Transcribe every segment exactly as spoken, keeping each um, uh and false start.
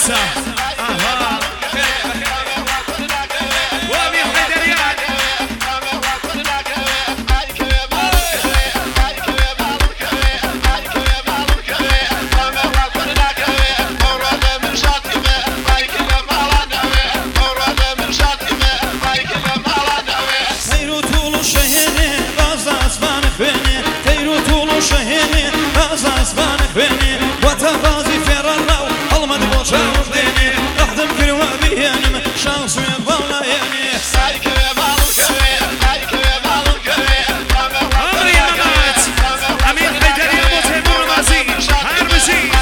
واسع اها وابي حيدريان وتفازي في الرو المد بوشاوف ديني اخدم كل وابيانم شانس يضل يعني سايك يا بالكوي سايك يا بالكوي امري امات امين حيدر يا ابو تيمور مازي هربسي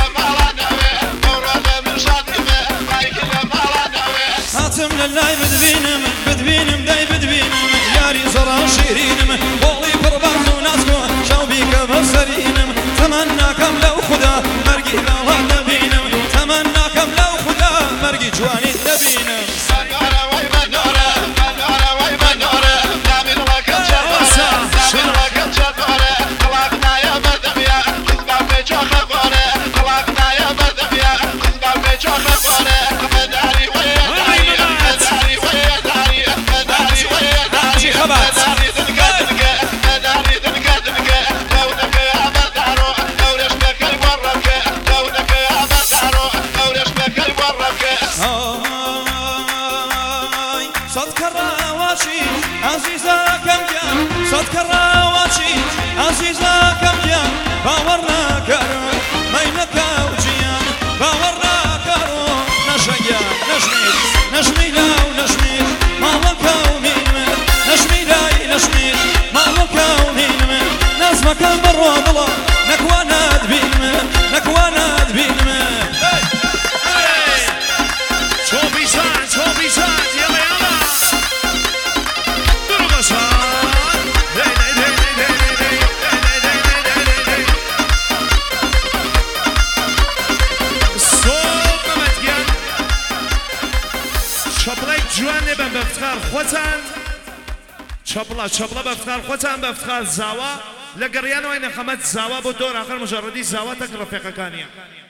هاتم لله بدبينم بدبينم داي بدبينم ياري زرا شيرينم بولي بربان وناسكو شوبيك بصرينم تمناكم لو خدا مرقي لا نبينم تمناكم لو خدا مرقي جواني نبينم سنورة وي منورة منورة وي منورة دامين وقت جدورة دامين وقت جدورة قواقنا يا مردم يا كذبا بيجو خبورة قواقنا يا مردم يا كذبا بيجو خبورة مداري ويا داري مداري ويا داري مداري ويا داري مداري دنقا دنقا مداري دنقا دنقا دونك يا مدارو دورش بكي ورك دونك يا مدارو دورش بكي ورك هاي صدق الرواشي عزيزة كم جام صدق الرواشي عزيزة كم جام باورنا كارو مينك وجيان باورنا كارو نشيا نشميل نشمي لا ونشميل مالك ومين نشمي لا نشميل مالك ومين ناس مكان برود الله نكوانا دبين نكوانا دبين توبي سان توبي سان يلا يلا درو سان هي هي هي هي هي صوت متگن شابلای جوان نبن بفتخار خوتن شابلا شابلا بفتخار خوتن بفتخار زاوا لقريان وين خمت زاوا بدور آخر مجردي زاوا تك رفيقة كانية